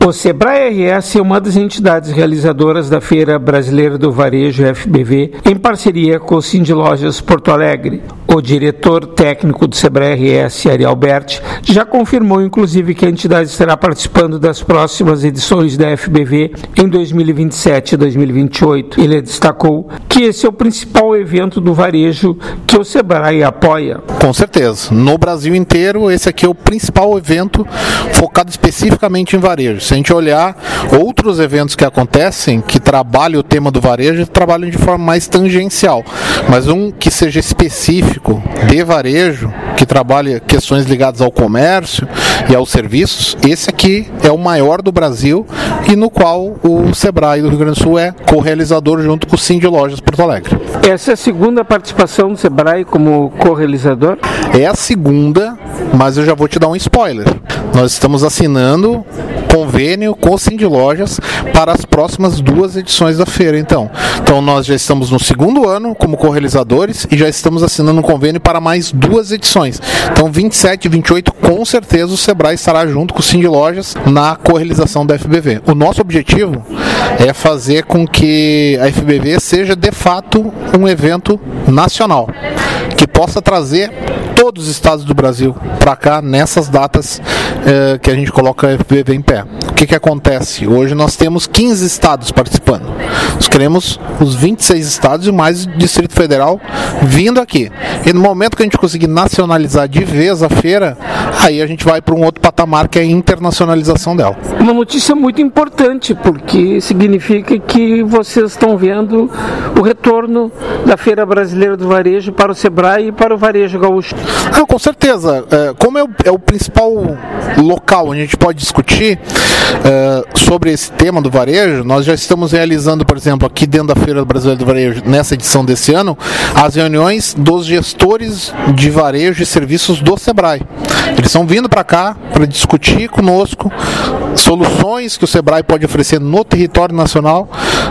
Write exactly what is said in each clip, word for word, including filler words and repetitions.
O Sebrae R S é uma das entidades realizadoras da Feira Brasileira do Varejo, F B V, em parceria com o Cindy Lojas Porto Alegre. O diretor técnico do Sebrae R S, Ari Alberti, já confirmou, inclusive, que a entidade estará participando das próximas edições da F B V em dois mil e vinte e sete e dois mil e vinte e oito. Ele destacou que esse é o principal evento do varejo que o Sebrae apoia. Com certeza. No Brasil inteiro, esse aqui é o principal evento focado especificamente em varejo. Se a gente olhar outros eventos que acontecem, que trabalham o tema do varejo, trabalham de forma mais tangencial. Mas um que seja específico de varejo, que trabalhe questões ligadas ao comércio e aos serviços, esse aqui é o maior do Brasil e no qual o Sebrae do Rio Grande do Sul é co-realizador junto com o Cindy Lojas Porto Alegre. Essa é a segunda participação do Sebrae como co-realizador? É a segunda, mas eu já vou te dar um spoiler. Nós estamos assinando convênio com o Cindy Lojas para as próximas duas edições da feira, então. Então nós já estamos no segundo ano como co-realizadores e já estamos assinando um convênio para mais duas edições. Então vinte e sete e vinte e oito, com certeza o Sebrae estará junto com o Cindy Lojas na co-realização da F B V. O nosso objetivo é fazer com que a F B V seja de fato um evento nacional, que possa trazer todos os estados do Brasil para cá nessas datas eh, que a gente coloca a F B V em pé. O que que acontece? Hoje nós temos quinze estados participando. Nós queremos os vinte e seis estados e mais o Distrito Federal vindo aqui. E no momento que a gente conseguir nacionalizar de vez a feira, aí a gente vai para um outro patamar, que é a internacionalização dela. Uma notícia muito importante, porque significa que vocês estão vendo o retorno da Feira Brasileira do Varejo para o Sebrae e para o Varejo Gaúcho. Ah, com certeza. É, como é o, é o principal local onde a gente pode discutir é, sobre esse tema do varejo, nós já estamos realizando, por exemplo, aqui dentro da Feira Brasileira do Varejo, nessa edição desse ano, as reuniões dos gestores de varejo e serviços do Sebrae. Eles estão vindo para cá para discutir conosco soluções que o Sebrae pode oferecer no território nacional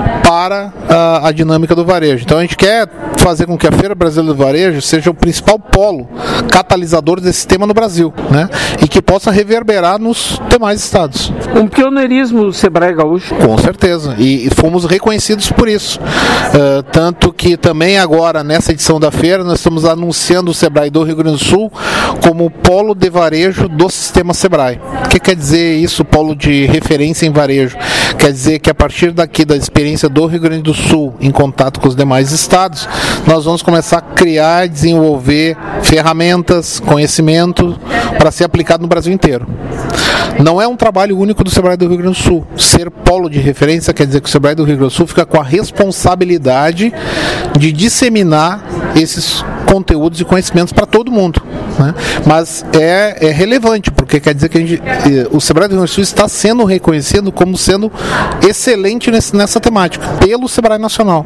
para a, a dinâmica do varejo. Então a gente quer fazer com que a Feira Brasileira do Varejo seja o principal polo catalisador desse tema no Brasil, né? E que possa reverberar nos demais estados. Um pioneirismo do Sebrae Gaúcho. Com certeza, e, e fomos reconhecidos por isso. Uh, tanto que também agora, nessa edição da feira, nós estamos anunciando o Sebrae do Rio Grande do Sul como polo de varejo do sistema Sebrae. O que quer dizer isso, polo de referência em varejo? Quer dizer que a partir daqui da experiência do Rio Grande do Sul, em contato com os demais estados, nós vamos começar a criar e desenvolver ferramentas, conhecimento para ser aplicado no Brasil inteiro. Não é um trabalho único do Sebrae do Rio Grande do Sul. Ser polo de referência quer dizer que o Sebrae do Rio Grande do Sul fica com a responsabilidade de disseminar esses conteúdos e conhecimentos para todo mundo, né? Mas é, é relevante, porque quer dizer que a gente, o Sebrae do Rio Grande do Sul está sendo reconhecido como sendo excelente nesse, nessa temática, pelo Sebrae Nacional,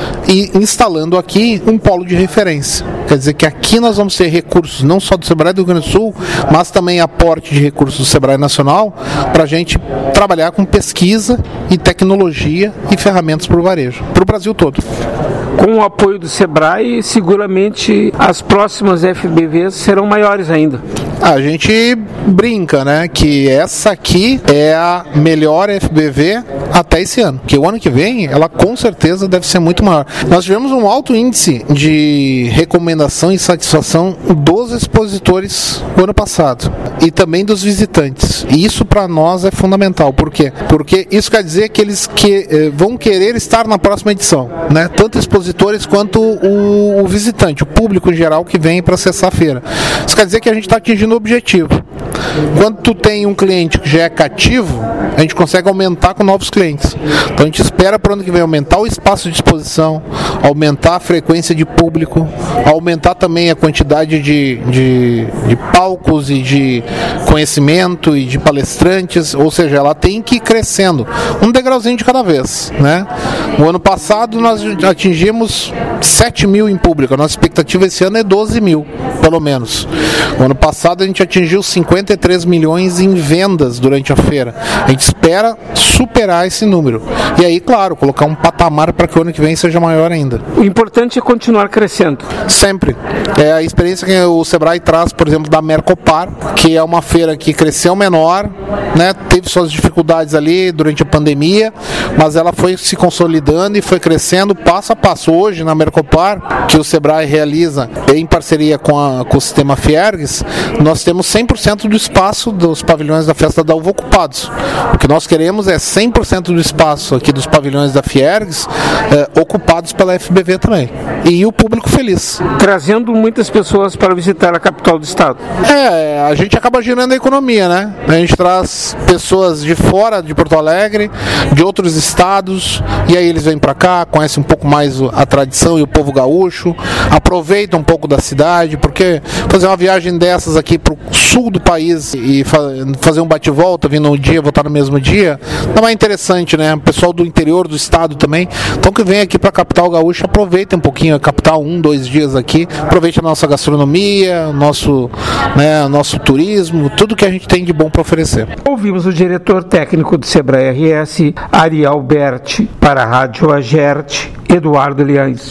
e instalando aqui um polo de referência. Quer dizer que aqui nós vamos ter recursos não só do Sebrae do Rio Grande do Sul, mas também aporte de recursos do Sebrae Nacional para a gente trabalhar com pesquisa e tecnologia e ferramentas para o varejo, para o Brasil todo. Com o apoio do Sebrae, seguramente as próximas F B Vs serão maiores ainda. A gente brinca, né, que essa aqui é a melhor F B V até esse ano, que o ano que vem ela com certeza deve ser muito maior. Nós tivemos um alto índice de recomendação e satisfação dos expositores no ano passado e também dos visitantes. E isso para nós é fundamental. Por quê? Porque isso quer dizer que eles que, eh, vão querer estar na próxima edição, né? Tanto expositores quanto o, o visitante, o público em geral que vem para acessar a feira. Isso quer dizer que a gente está atingindo o objetivo. Quando tu tem um cliente que já é cativo, a gente consegue aumentar com novos clientes. Então a gente espera para o ano que vem aumentar o espaço de exposição, aumentar a frequência de público, aumentar também a quantidade de, de, de palcos e de conhecimento e de palestrantes, ou seja, ela tem que ir crescendo, um degrauzinho de cada vez, né? O ano passado nós atingimos sete mil em público, a nossa expectativa esse ano é doze mil. pelo menos. O ano passado a gente atingiu cinquenta e três milhões em vendas durante a feira. A gente espera superar esse número. E aí, claro, colocar um patamar para que o ano que vem seja maior ainda. O importante é continuar crescendo. Sempre. É a experiência que o Sebrae traz, por exemplo, da Mercopar, que é uma feira que cresceu menor, né? Teve suas dificuldades ali durante a pandemia, mas ela foi se consolidando e foi crescendo passo a passo. Hoje, na Mercopar, que o Sebrae realiza em parceria com, a, com o sistema Fiergues, nós temos cem por cento do espaço dos pavilhões da Festa da Uva ocupados. O que nós queremos é cem por cento do espaço aqui dos pavilhões da Fiergues é, ocupados pela F B V também. E o público feliz. Trazendo muitas pessoas para visitar a capital do estado. É, a gente acaba girando a economia, né? A gente traz pessoas de fora de Porto Alegre, de outros estados, e aí eles vêm para cá, conhecem um pouco mais a tradição e o povo gaúcho, aproveitam um pouco da cidade, porque fazer uma viagem dessas aqui para o sul do país e fa- fazer um bate-volta, vindo um dia, voltar no mesmo dia, não é interessante, né? O pessoal do interior do estado também, então que vem aqui para a capital gaúcha, aproveita um pouquinho a capital, um, dois dias aqui, aproveite a nossa gastronomia, o nosso, né, nosso turismo, tudo que a gente tem de bom para oferecer. Ouvimos o diretor técnico do Sebrae R S, Ari Alberti, para a Rádio Agerte, Eduardo Liães.